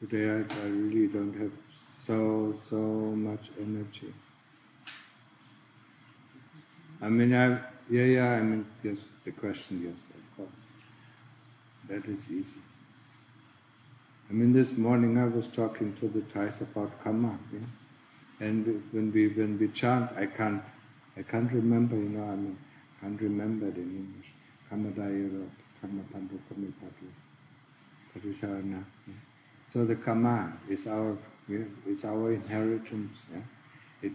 Today I really don't have so much energy. I mean, yes, the question, yes, of course. That is easy. I mean, this morning I was talking to the Thais about karma, yeah? And when we chant, I can't remember, can't remember it in English. Karma dayero, karma pandu kami patis, patisarana. So the karma is our inheritance. Yeah?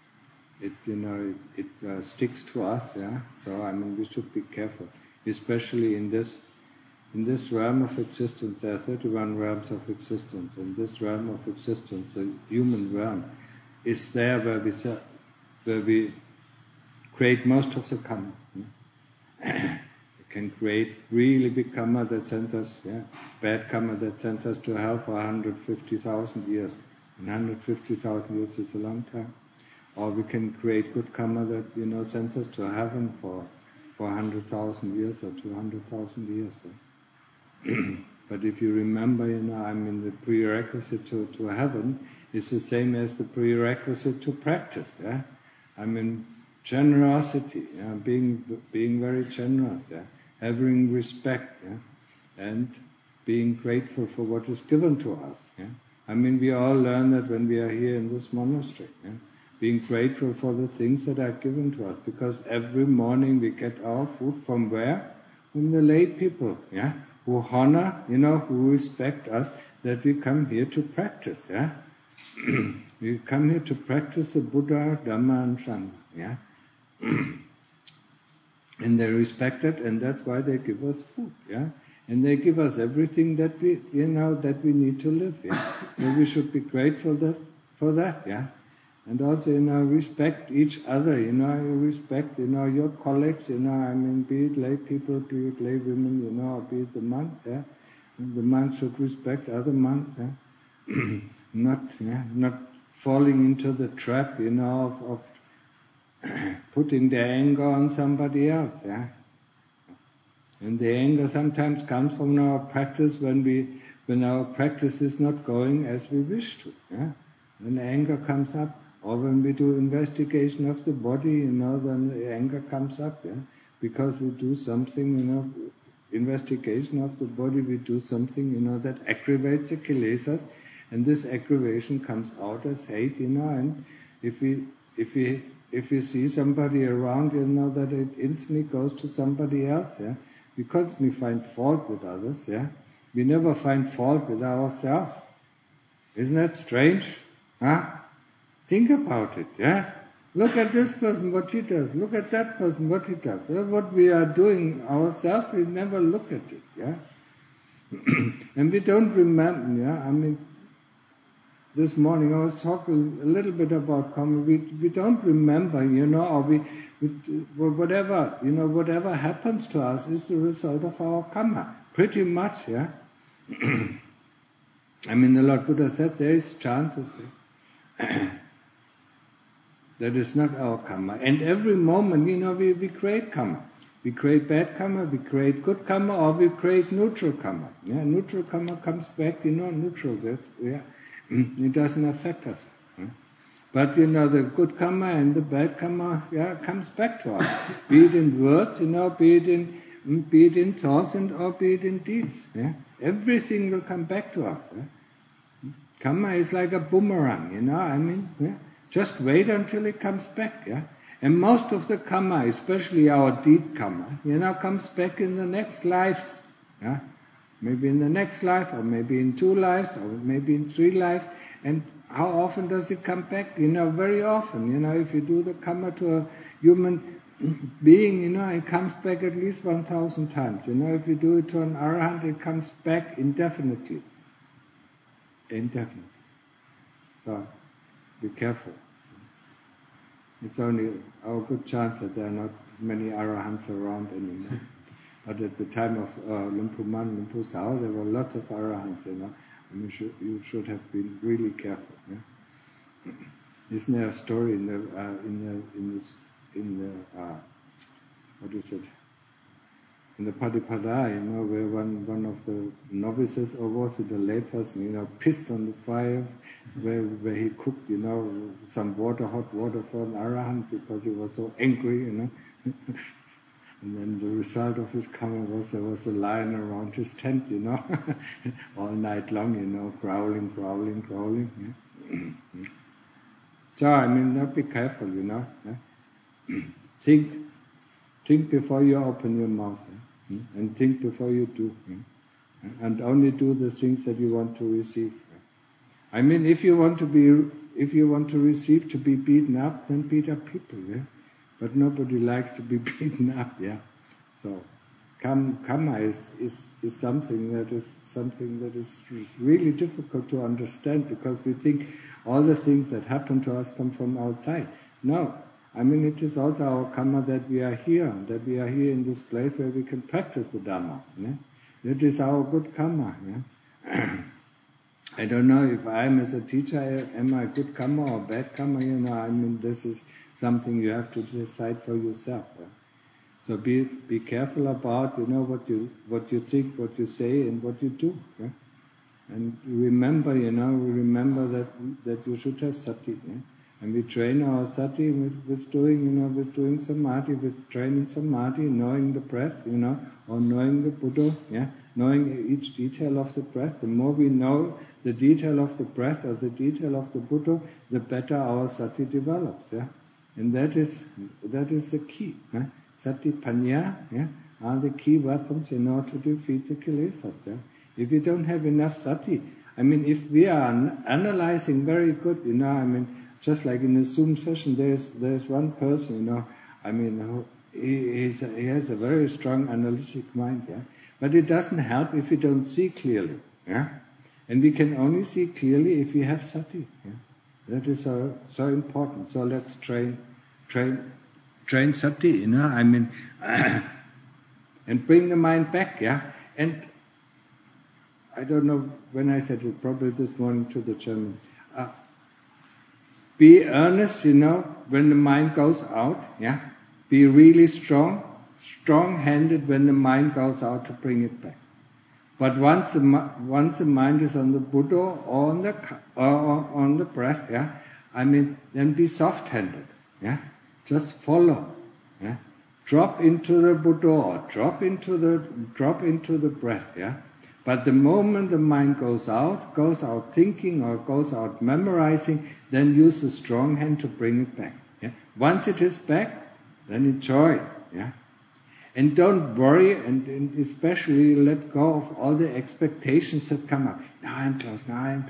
It sticks to us. Yeah. So we should be careful, especially in this realm of existence. There are 31 realms of existence, and this realm of existence, the human realm, is there where we create most of the karma. Yeah? We can create really big karma that sends us, bad karma that sends us to hell for 150,000 years. And 150,000 years is a long time. Or we can create good karma that sends us to heaven for 100,000 years or 200,000 years. But if you remember, the prerequisite to heaven is the same as the prerequisite to practice. Yeah? Generosity, being very generous, having respect, and being grateful for what is given to us. Yeah? We all learn that when we are here in this monastery. Yeah? Being grateful for the things that are given to us, because every morning we get our food from where? From the lay people, who honor, who respect us, that we come here to practice, We come here to practice the Buddha, Dhamma, and Sangha, And they respect it, and that's why they give us food, And they give us everything that we, that we need to live, So we should be grateful for that, And also, respect each other, respect, your colleagues, be it lay people, be it lay women, or be it the monks, And the monks should respect other monks, Not falling into the trap, of putting their anger on somebody else, And the anger sometimes comes from our practice when our practice is not going as we wish to, When anger comes up, or when we do investigation of the body, then the anger comes up, because we do something, investigation of the body, we do something, that aggravates the kilesas, and this aggravation comes out as hate, and if we see somebody around, that it instantly goes to somebody else, We constantly find fault with others, We never find fault with ourselves. Isn't that strange? Think about it, Look at this person, what he does. Look at that person, what he does. What we are doing ourselves, we never look at it, And we don't remember, this morning I was talking a little bit about karma. We don't remember, or whatever happens to us is the result of our karma. Pretty much, The Lord Buddha said there is chances that is not our karma. And every moment, we create karma. We create bad karma, we create good karma, or we create neutral karma. Neutral karma comes back, neutral. It doesn't affect us. But, the good karma and the bad karma, comes back to us. Be it in words, be it in thoughts, or be it in deeds. Everything will come back to us. Karma is like a boomerang, Just wait until it comes back, And most of the karma, especially our deed karma, comes back in the next lives, Maybe in the next life, or maybe in 2 lives, or maybe in 3 lives. And how often does it come back? Very often. If you do the karma to a human being, it comes back at least 1,000 times. If you do it to an arahant, it comes back indefinitely. So, be careful. It's only our good chance that there are not many arahants around anymore. But at the time of Lumpu Man, Lumpu Sao, there were lots of arahants, you should have been really careful. Isn't there a story in the what is it? in the Padipada, where one of the novices, or was it a lay person, pissed on the fire where he cooked, some hot water for an Arahant because he was so angry, And then the result of his karma was there was a lion around his tent, all night long, growling. Yeah? So, be careful, Think before you open your mouth, and think before you do, and only do the things that you want to receive. If you want to receive to be beaten up, then beat up people, But nobody likes to be beaten up, So, karma is something that is really difficult to understand, because we think all the things that happen to us come from outside. No. It is also our karma that we are here in this place where we can practice the Dhamma. It is our good karma. I don't know if I am as a teacher, am I good karma or bad karma? This is something you have to decide for yourself. So be careful about what you think, what you say, and what you do. And remember that you should have sati. And we train our sati with doing samadhi, with training samadhi, knowing the breath, or knowing the Buddha, knowing each detail of the breath. The more we know the detail of the breath or the detail of the Buddha, the better our sati develops, And that is the key. Sati panya, are the key weapons in order to defeat the kilesas. If you don't have enough sati, if we are analyzing very good, just like in the Zoom session, there's one person, he has a very strong analytic mind, But it doesn't help if you don't see clearly, And we can only see clearly if we have sati, That is so important. So let's train sati, and bring the mind back, And I don't know when I said it, probably this morning to the German. Be earnest, when the mind goes out, Be really strong-handed when the mind goes out to bring it back. But once the mind is on the Buddha or on the breath, then be soft-handed, Just follow, Drop into the Buddha or drop into the breath, But the moment the mind goes out thinking or goes out memorizing, then use a strong hand to bring it back. Once it is back, then enjoy. And don't worry, and especially let go of all the expectations that come up. Now I'm close.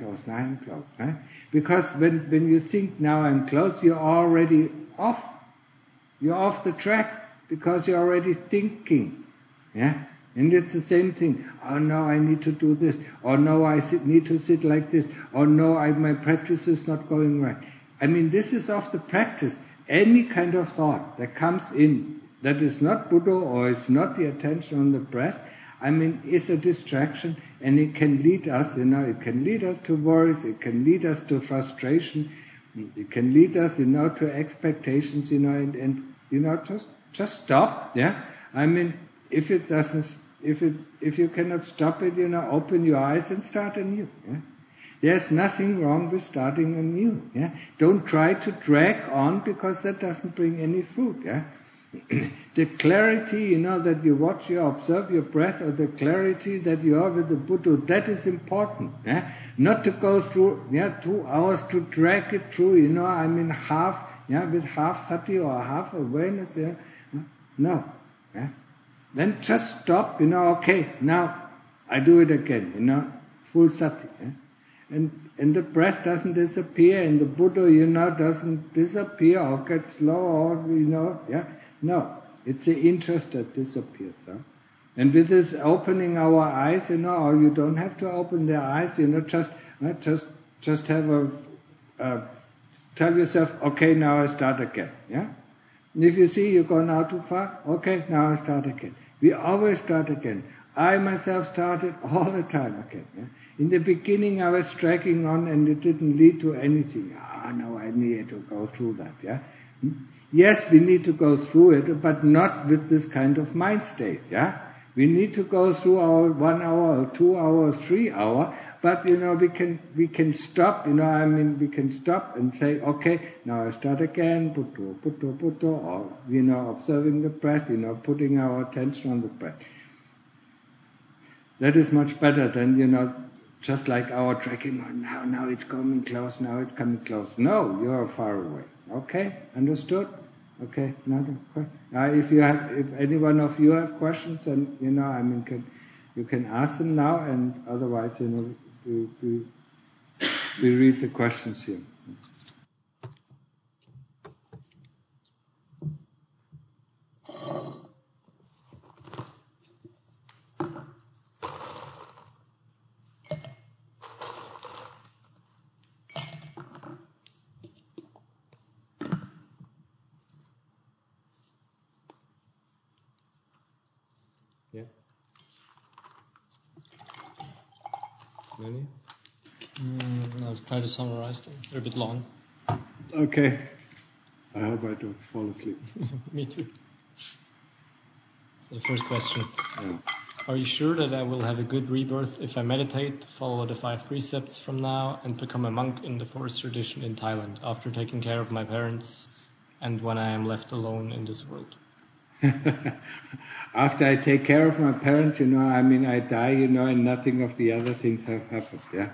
Because when you think now I'm close, you're already off. You're off the track because you're already thinking. And it's the same thing. Oh no, I need to do this. Or no, I need to sit like this. Or no, my practice is not going right. This is of the practice. Any kind of thought that comes in that is not Buddha or it's not the attention on the breath, it's a distraction, and it can lead us, it can lead us to worries, it can lead us to frustration, it can lead us, to expectations, and just stop, If it doesn't, if you cannot stop it, open your eyes and start anew. There's nothing wrong with starting anew. Don't try to drag on, because that doesn't bring any fruit. The clarity, that you watch, you observe your breath, or the clarity that you are with the Buddha, that is important. Not to go through 2 hours to drag it through. Half, with half sati or half awareness. No. Then just stop, okay, now I do it again, full sati. And the breath doesn't disappear, and the Buddha, doesn't disappear or get slow, or, No, it's the interest that disappears. And with this opening our eyes, or you don't have to open their eyes, just have tell yourself, okay, now I start again. And if you see you've gone out too far, okay, now I start again. We always start again. I myself started all the time again. In the beginning I was dragging on and it didn't lead to anything. No, I needed to go through that. Yes, we need to go through it, but not with this kind of mind state. We need to go through our 1 hour, or 2 hour, 3 hour, but we can stop. We can stop and say, okay, now I start again, putto, or observing the breath, putting our attention on the breath. That is much better than just like our tracking. Now it's coming close. Now it's coming close. No, you are far away. Okay, understood? Okay, another question. If any one of you have questions, then you can ask them now, and otherwise, we read the questions here. Yeah. Many? I'll try to summarize them. They're a bit long. Okay. I hope I don't fall asleep. Me too. So the first question. Yeah. Are you sure that I will have a good rebirth if I meditate, follow the 5 precepts from now, and become a monk in the forest tradition in Thailand after taking care of my parents and when I am left alone in this world? After I take care of my parents, I die, and nothing of the other things have happened, yeah.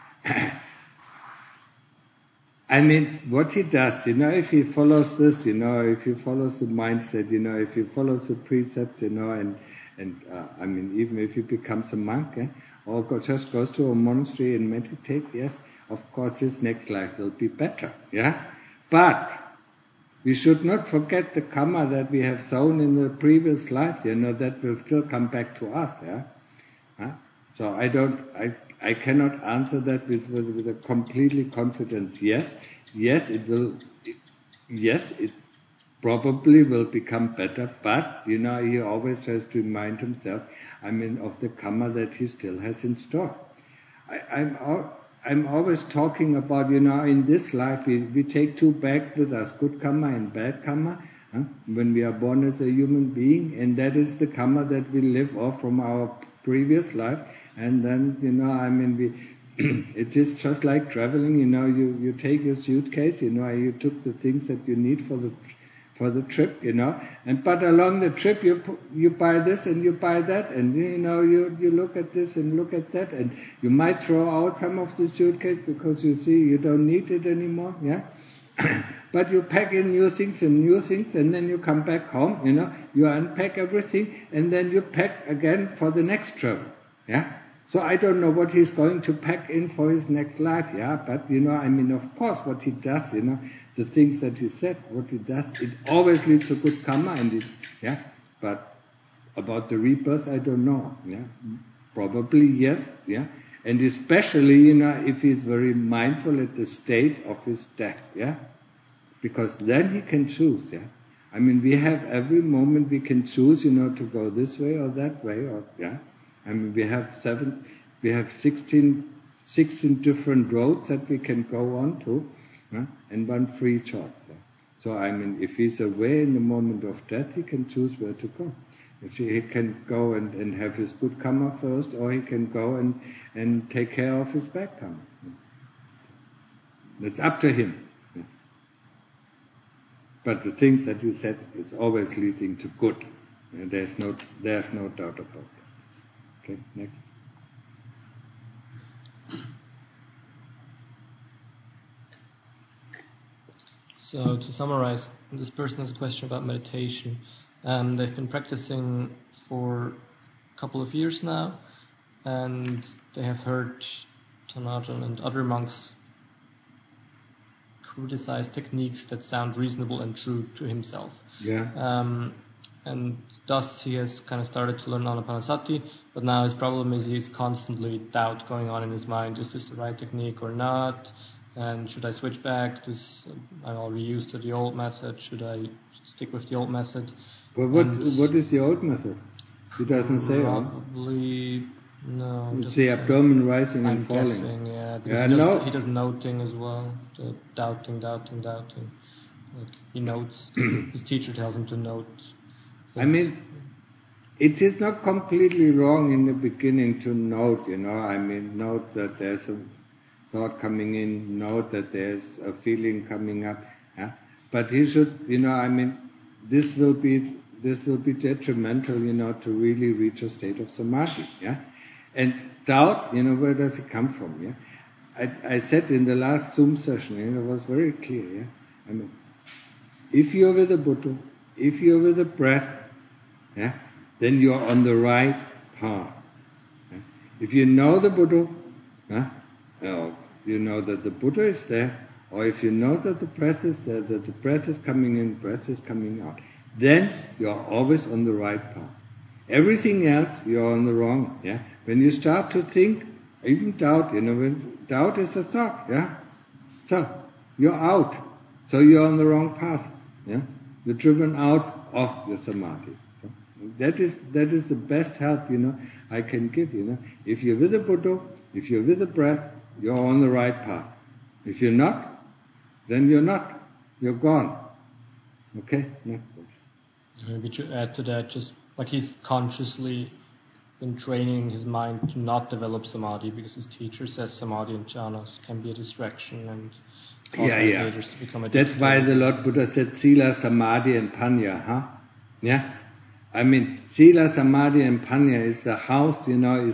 What he does, if he follows this, if he follows the mindset, if he follows the precept, and even if he becomes a monk, or just goes to a monastery and meditate, yes, of course his next life will be better, yeah. But we should not forget the karma that we have sown in the previous life, that will still come back to us, yeah. So I cannot answer that with a completely confidence. Yes, it will. Yes, it probably will become better. But he always has to remind himself, of the karma that he still has in store. I'm always talking about, in this life we take 2 bags with us, good karma and bad karma. When we are born as a human being, and that is the karma that we live off from our previous life. And then, it is just like traveling, you take your suitcase, you took the things that you need for the trip, but along the trip you buy this and you buy that, and you look at this and look at that, and you might throw out some of the suitcase because you see you don't need it anymore, yeah. But you pack in new things, and then you come back home, you unpack everything, and then you pack again for the next travel, yeah. So I don't know what he's going to pack in for his next life, yeah. But of course, what he does, the things that he said, what he does, it always leads to good karma, yeah. But about the rebirth, I don't know, yeah. Probably yes, yeah. And especially, if he's very mindful at the state of his death, yeah. Because then he can choose, yeah. We have every moment we can choose, to go this way or that way, or yeah. We have 16 different roads that we can go on to, and one free choice. Yeah. So if he's away in the moment of death, he can choose where to go. If he can go and have his good karma first, or he can go and take care of his bad karma. It's up to him. Yeah. But the things that you said is always leading to good. There's no doubt about that. Okay, next. So to summarize, this person has a question about meditation. They've been practicing for a couple of years now, and they have heard Tanajan and other monks criticize techniques that sound reasonable and true to himself. Yeah. And thus he has kind of started to learn Anapanasati, but now his problem is he's constantly doubt going on in his mind. Is this the right technique or not? And should I switch back? I'm already used to the old method. Should I stick with the old method? But what is the old method? He doesn't say. Probably no. It's the abdomen rising and falling. I'm guessing, yeah. Because he does noting as well. The doubting. Like he notes. His teacher tells him to note. it is not completely wrong in the beginning to note, note that there's a thought coming in, note that there's a feeling coming up. Yeah? But he should, this will be detrimental, to really reach a state of samadhi. Yeah? And doubt, where does it come from? Yeah? I said in the last Zoom session, it was very clear. Yeah? If you're with the Buddha, if you're with the breath, yeah, then you're on the right path. Yeah? If you know the Buddha, or you know that the Buddha is there, or if you know that the breath is there, that the breath is coming in, breath is coming out, then you're always on the right path. Everything else, you're on the wrong. Yeah? When you start to think, even doubt, when doubt is a thought, yeah? So, you're out. So you're on the wrong path. Yeah? You're driven out of your samadhi. So that is the best help, I can give, If you're with the Buddha, if you're with the breath, you're on the right path. If you're not, then you're not. You're gone. Okay? Next question. Maybe to add to that, just like he's consciously been training his mind to not develop samadhi because his teacher says samadhi and jhanas can be a distraction and cause meditators to become addicted. That's why the Lord Buddha said sila, samadhi and panya, huh? Yeah? Sila, samadhi and panya is the house,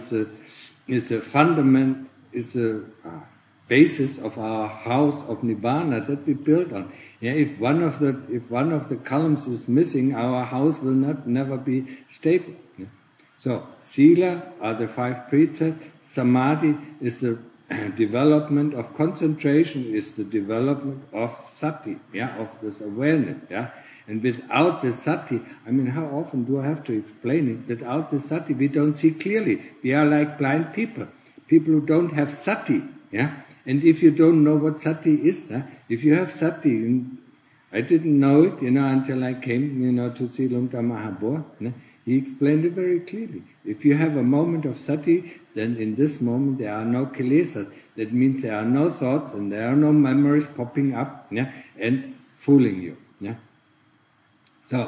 is the fundament, is the basis of our house of nibbana that we build on. Yeah, if one of the columns is missing, our house will never be stable. Yeah? So sila are the 5 precepts. Samadhi is the development of concentration, is the development of sati, of this awareness. Yeah, and without the sati, how often do I have to explain it? Without the sati, we don't see clearly. We are like blind people who don't have sati. Yeah. And if you don't know what sati is, if you have sati, I didn't know it, until I came, to see Lumta Mahabor. He explained it very clearly. If you have a moment of sati, then in this moment there are no kilesas. That means there are no thoughts and there are no memories popping up, and fooling you. Yeah. So,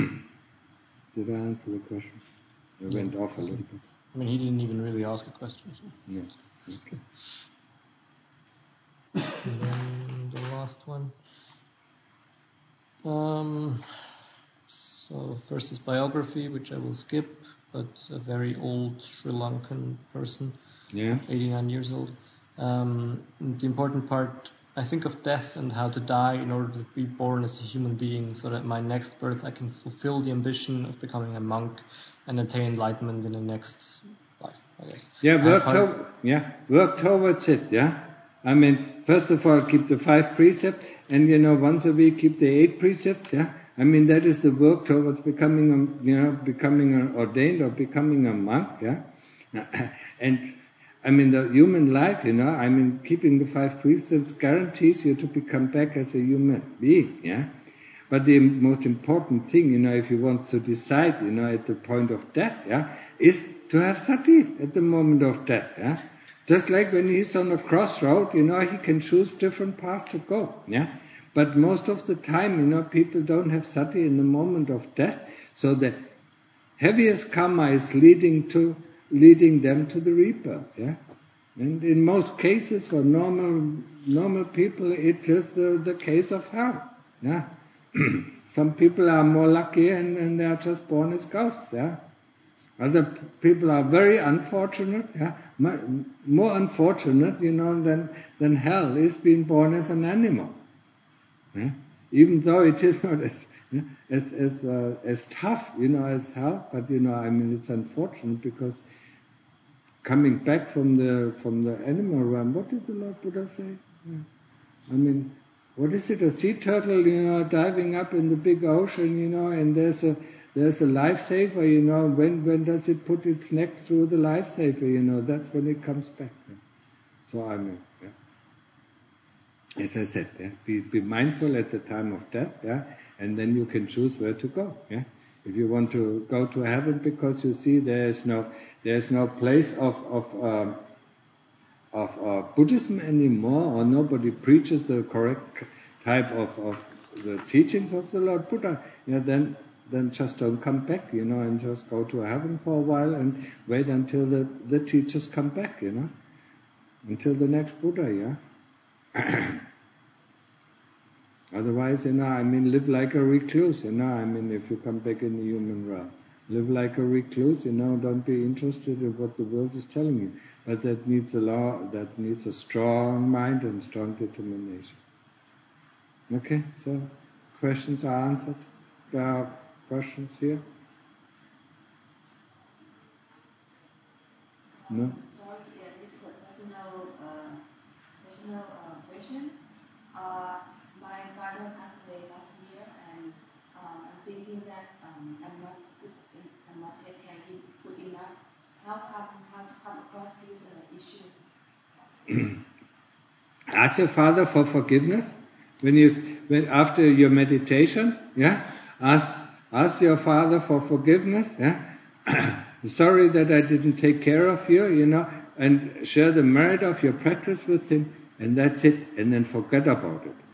did I answer the question? I went off a little bit. He didn't even really ask a question. So. Yeah. Okay. And then the last one. So first is biography, which I will skip, but a very old Sri Lankan person, 89 years old. The important part, I think of death and how to die in order to be born as a human being, so that my next birth I can fulfill the ambition of becoming a monk and attain enlightenment in the next life, I guess. Yeah, work towards it, yeah? First of all, keep the 5 precepts, and once a week keep the 8 precepts, yeah? That is the work towards becoming an ordained or becoming a monk, yeah? And the human life, keeping the 5 precepts guarantees you to become back as a human being, yeah? But the most important thing, if you want to decide, at the point of death, yeah, is to have sati at the moment of death, yeah? Just like when he's on a crossroad, he can choose different paths to go, yeah? But most of the time, people don't have sati in the moment of death, so the heaviest karma is leading them to the rebirth, yeah? And in most cases, for normal people, it is the case of hell, yeah? Some people are more lucky and they are just born as ghosts, yeah? Other people are very unfortunate, yeah? More unfortunate, than hell is being born as an animal. Yeah? Even though it is not as tough, as hell, but it's unfortunate because coming back from the animal realm, what did the Lord Buddha say? Yeah. What is it? A sea turtle, diving up in the big ocean, and there's a lifesaver, when does it put its neck through the lifesaver, that's when it comes back. Yeah. So as I said, yeah, be mindful at the time of death, yeah, and then you can choose where to go, yeah. If you want to go to heaven because you see there's no place of Buddhism anymore, or nobody preaches the correct type of the teachings of the Lord Buddha, then then just don't come back, and just go to heaven for a while and wait until the teachers come back, until the next Buddha, Otherwise, live like a recluse, if you come back in the human realm. Live like a recluse, don't be interested in what the world is telling you. But that needs a strong mind and strong determination. Okay, so questions are answered. There are questions here? No? Sorry, this is a personal question. My father passed away last year, and I'm thinking that I'm not take care of him good enough. How to come across this issue? Ask your father for forgiveness. When after your meditation, ask your father for forgiveness. Sorry that I didn't take care of you, and share the merit of your practice with him, and that's it. And then forget about it.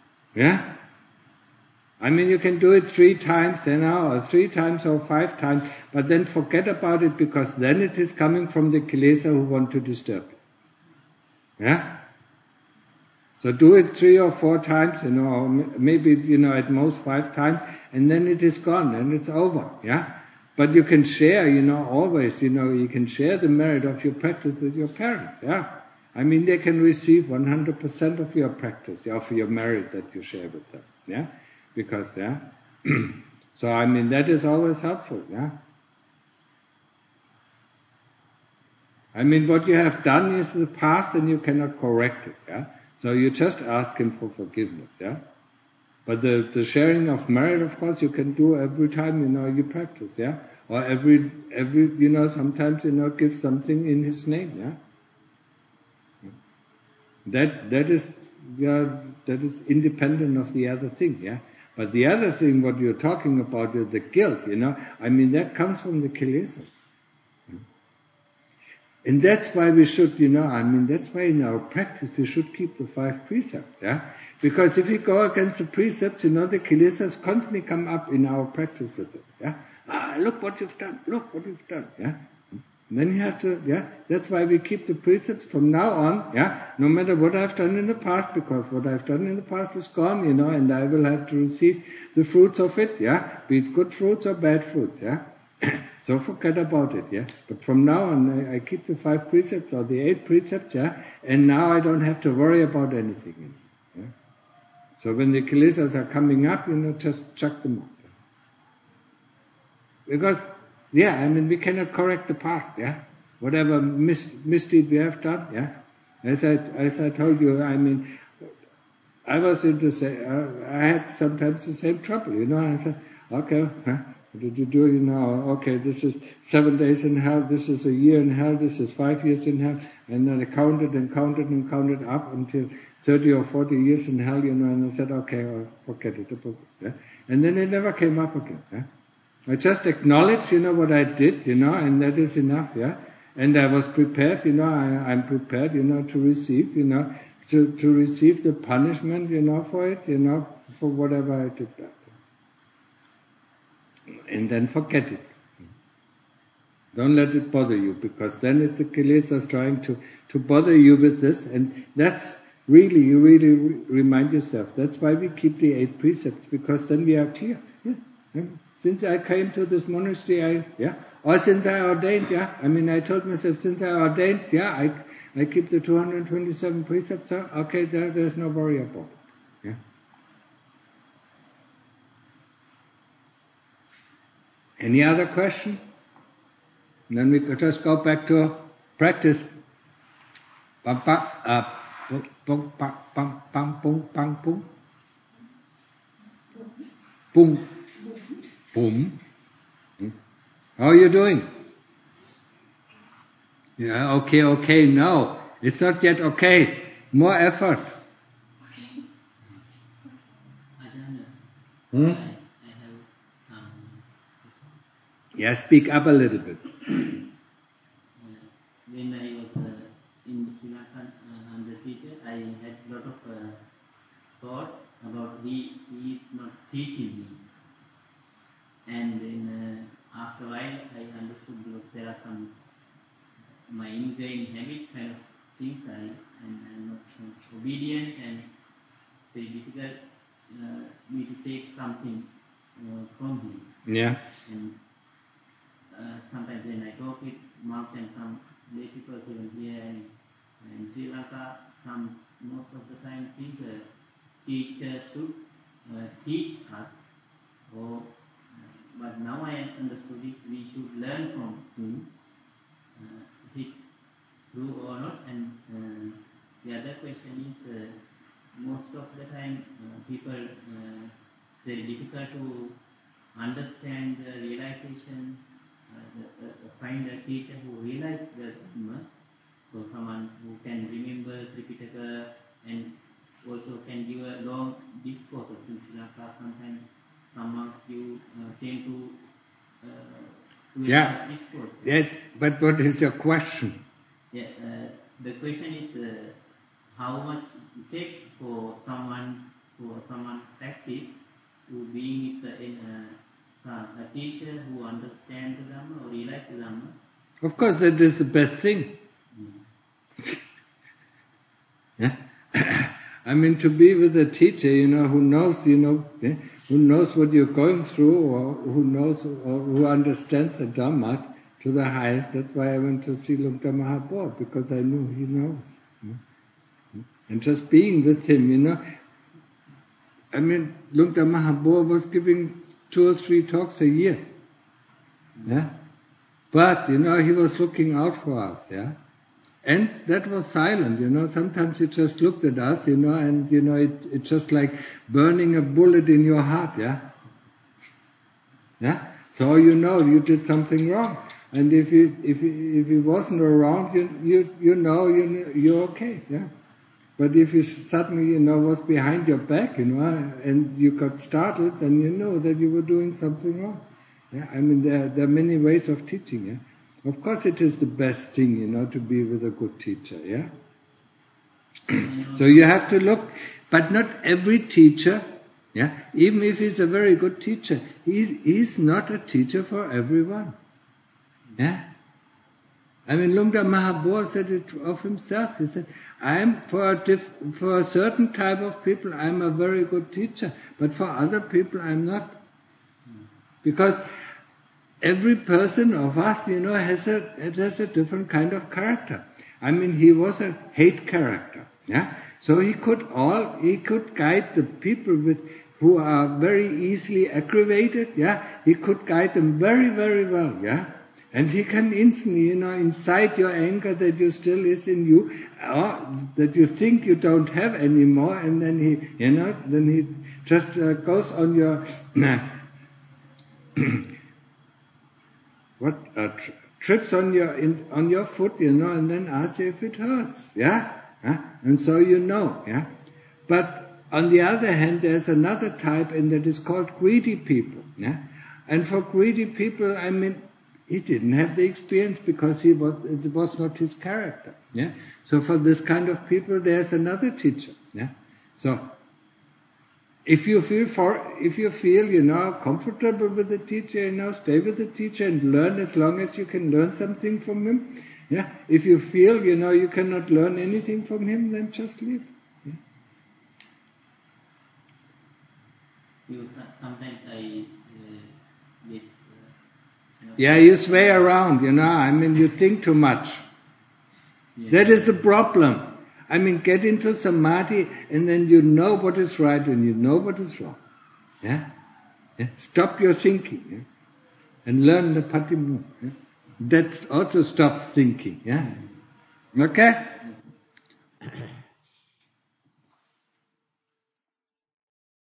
You can do it 3 times, or 3 times or 5 times, but then forget about it, because then it is coming from the kilesa who want to disturb you. So do it 3 or 4 times, or maybe, at most 5 times, and then it is gone, and it's over, But you can share, always, you can share the merit of your practice with your parents, they can receive 100% of your practice, of your merit that you share with them, Because, so that is always helpful, What you have done is the past and you cannot correct it, So you just ask him for forgiveness, But the sharing of merit, of course, you can do every time, you practice, Or every, sometimes, give something in his name, That is independent of the other thing, But the other thing, what you're talking about, is the guilt, that comes from the kilesa. And that's why we should, that's why in our practice we should keep the 5 precepts, Because if we go against the precepts, the kilesas constantly come up in our practice with it, look what you've done, And then you have to, that's why we keep the precepts from now on, no matter what I've done in the past, because what I've done in the past is gone, and I will have to receive the fruits of it, be it good fruits or bad fruits, So forget about it, But from now on, I keep the 5 precepts or the 8 precepts, and now I don't have to worry about anything, So when the kilesas are coming up, just chuck them out. Because, we cannot correct the past, Whatever misdeed we have done, As I told you, I was I had sometimes the same trouble, I said, okay, what did you do? Okay, this is 7 days in hell, this is a year in hell, this is 5 years in hell, and then I counted up until 30 or 40 years in hell, and I said, okay, forget it, And then it never came up again, I just acknowledged, what I did, and that is enough, And I was prepared, I'm prepared, to receive, to receive the punishment, for it, for whatever I did that. And then forget it. Don't let it bother you, because then it's the kilesas trying to bother you with this, and that's you really remind yourself. That's why we keep the 8 precepts, because then we are clear. Since I came to this monastery, or since I ordained, I told myself, since I ordained, I keep the 227 precepts, okay, there's no worry about it, Any other question? And then we could just go back to practice. Bum, bum, bum, bum, bum, bum, bum, boom. Boom. Boom. How are you doing? Okay, no. It's not yet okay. More effort. Speak up a little bit. When I was in Sri Lanka under teacher, I had a lot of thoughts about he is not teaching me. and then after a while I understood because there are some my ingrained habit kind of things. I'm not obedient, and it's very difficult me to take something from him. Yeah. And sometimes when I talk with monks and some lay people even here and in Sri Lanka, most of the time think teacher should teach us. But now I understood this, we should learn from him. Is it true or not? And the other question is, most of the time people it's very difficult to understand the realization, find a teacher who realizes the Dhamma. So someone who can remember Tripitaka and also can give a long discourse of Sri Lanka. Sometimes some monks tend to Yeah. discourse. Yeah. But what is your question? Yeah. The question is how much it takes for someone practice to be a teacher who understands the Dhamma or realizes the Dhamma. Of course, that is the best thing. Yeah? I mean, to be with a teacher, who knows, who knows what you're going through, or who knows, or who understands the Dhamma to the highest. That's why I went to see Lungta Mahabor, because I knew he knows. And just being with him, I mean, Lungta Mahabor was giving 2 or 3 talks a year. Yeah? But, he was looking out for us, yeah? And that was silent, Sometimes he just looked at us, and, it's just like burning a bullet in your heart, yeah? Yeah? So you did something wrong. And if he wasn't around, you're okay, yeah? But if he suddenly, was behind your back, and you got startled, then you know that you were doing something wrong. Yeah? I mean, there are many ways of teaching, yeah? Of course it is the best thing, to be with a good teacher, yeah? So you have to look, but not every teacher, yeah? Even if he's a very good teacher, he's not a teacher for everyone. Yeah? I mean, Lungta Mahabor said it of himself. He said, for a certain type of people, I'm a very good teacher, but for other people, I'm not. Because every person of us, has a different kind of character. I mean, he was a hate character, yeah. So he could guide the people who are very easily aggravated, yeah. He could guide them very, very well, yeah. And he can instantly, incite your anger that you still is in you, or that you think you don't have anymore, and then he just goes on your trips on your foot, and then asks you if it hurts, yeah? And so yeah? But on the other hand, there's another type, and that is called greedy people, yeah? And for greedy people, I mean, he didn't have the experience because it was not his character, yeah? So for this kind of people, there's another teacher, yeah? So if you feel comfortable with the teacher, stay with the teacher and learn as long as you can learn something from him. Yeah. If you feel you cannot learn anything from him, then just leave. Yeah. Sometimes I get. Yeah, you sway around. I mean, you think too much. Yeah. That is the problem. I mean, get into samadhi, and then you know what is right and you know what is wrong. Yeah? Yeah? Stop your thinking, yeah? And learn the Patimokkha. Yeah? That also stops thinking. Yeah? Okay?